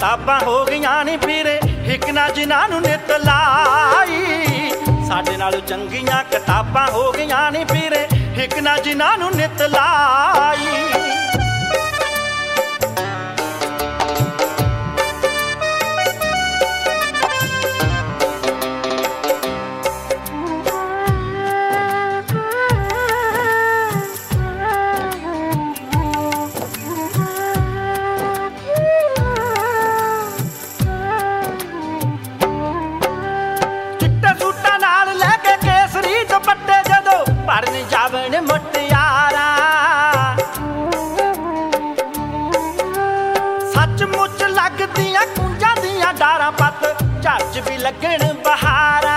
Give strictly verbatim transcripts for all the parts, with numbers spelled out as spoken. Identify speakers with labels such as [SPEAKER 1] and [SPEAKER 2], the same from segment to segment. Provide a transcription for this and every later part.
[SPEAKER 1] किताबां हो गईयां नी फिरे हिक ना जिन्हां नूं नित लाई। साडे नालों चंगियां किताबां हो गईयां नी फिरे हिक ना जिन्हां नूं नित लाई। भरन जावन मुटियारा सचमुच लगदियां कुंजां दियां डारां पत झड़ भी लगन बहारा।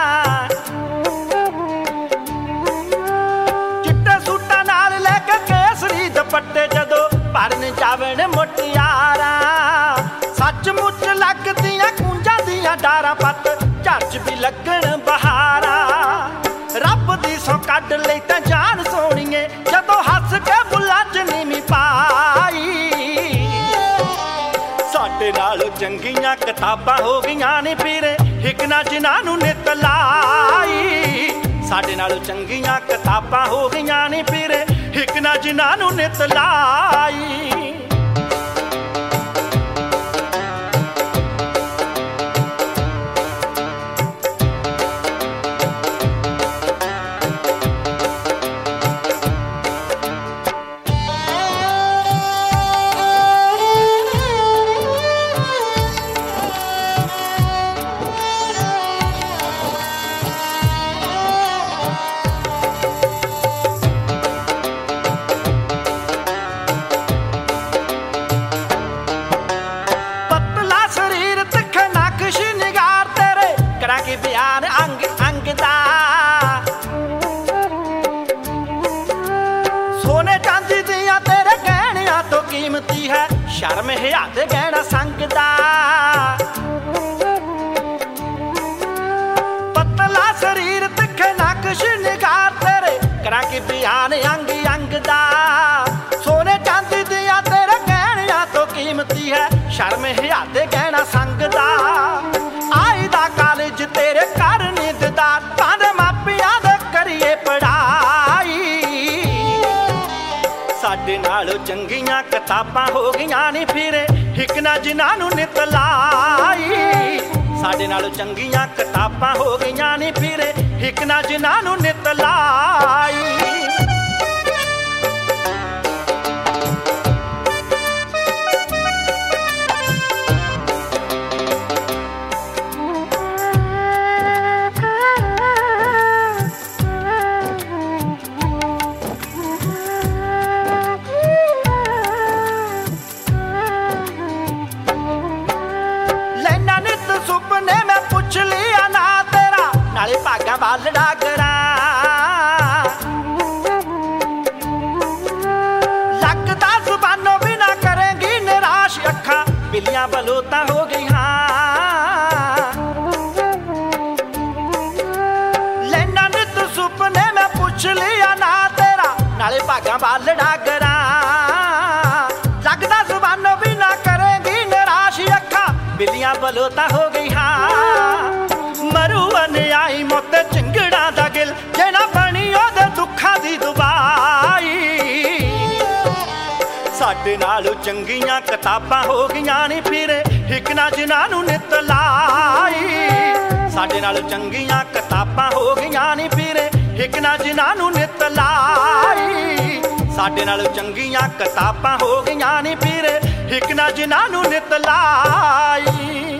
[SPEAKER 1] चिट्टे सूटां नाल लैके केसरी दुपट्टे जदों भरन जावन मुटियारा सचमुच लगदियां कुंजां दियां डारां पत झड़ भी लगन बहारा। रब दी सौ कढ लई तां जान सोहणीए जदों हस के बुल्लां च नीवी पाई। साडे नालों चंगियां किताबां हो गईयां नी फिरे हिक ना जिन्हां नूं नित लाई। साडे नालों चंगियां किताबां हो गईयां नी फिरे हिक ना जिन्हां नूं नित लाई। बयान अंग अंग दा सोने चांदी दियां तेरे गहणियां तो कीमती है शर्म हिया ते गहना संग दा। पतला शरीर तिखे नक्श निगार तेरे करा के बयान अंग अंग दा। सोने चांदी दियां तेरे गहणियां तो कीमती है शर्म हिया ते गहना संग दा। आई दा कालेज तेरे घर निददार पांदे मापियां दे करिए पढ़ाई। साडे नालों चंगियां किताबां हो गईयां नी फिरे हिक ना जिन्हां नूं नित लाई। साडे नालों चंगियां किताबां हो गईयां नी फिरे हिक ना जिन्हां नूं नित लाई। नाले भागा वाल डागरा लगदा जुबानों भी ना करेंगी निराश अखा बिल्लियां बलोता हो गई। हाँ लेना नित सुपने में पूछ लिया ना तेरा नाले भागा वाल डागरा लगदा जुबानों भी ना करेंगी निराश अखा बिल्लियां बलोता हो गई। हाँ मरूवन आई मोते चिंगड़ा दा गिल जेना बनी ओदे दुखा दी दुबाई। साडे नालों चंगियां किताबां हो गईयां नी फिरे हिक ना जिन्हां नूं नित लाई। साडे नालों चंगियां किताबां हो गईयां नी फिरे हिक ना जिन्हां नूं नित लाई। साडे नालों चंगियां किताबां हो गईयां नी फिरे हिक ना जिन्हां नूं नित लाई।